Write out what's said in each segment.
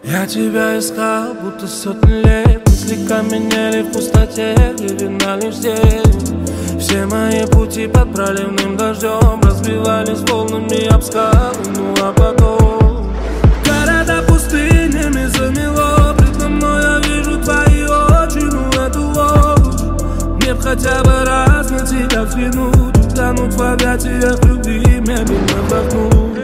Я тебя искал, будто сотни лет. Мысли каменели в пустоте, где видна лишь тень. Все мои пути под проливным дождем разбивались волнами об скалы, ну а потом города пустынями замело. Предо мной я вижу твои очи, ну эту ложь. Мне б хотя бы раз на тебя взглянуть, утонуть в объятиях любви, медленно вдохнуть.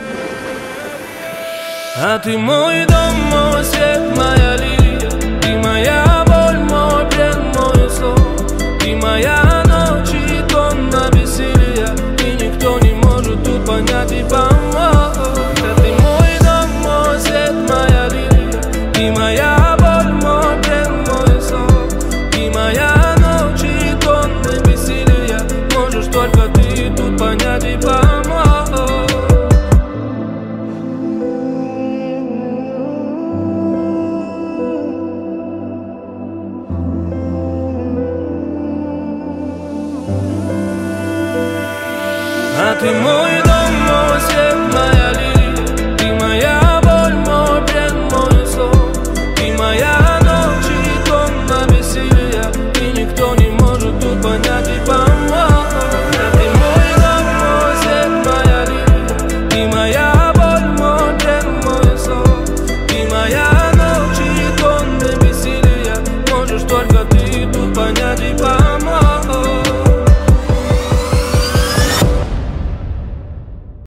А ты мой дом, мой свет, моя лилия. Ты моя боль, мой плен, мой сон. Ты моя ночь и тонна бессилия. И никто не может тут понять и помочь. А ты мой дом, мой свет, моя лилия. Ты моя боль, мой плен, мой сон. Ты моя ночь и тонна бессилия. Можешь только ты тут понять и помочь. А ты мой